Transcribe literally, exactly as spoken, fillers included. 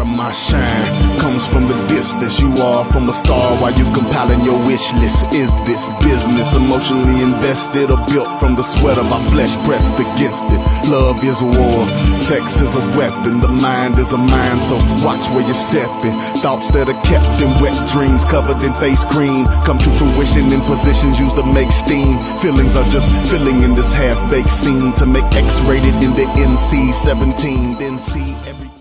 of my shine comes from the distance. You are from a star while you compiling your wish list. Is this business emotionally invested or built from the sweat of our flesh pressed against it? Love is a war, sex is a weapon, the mind is a mind, so watch where you're stepping. Thoughts that are kept in wet dreams covered in face cream come to fruition in positions used to make steam. Feelings are just filling in this half-baked scene to make X-rated in the N C seventeen, then see every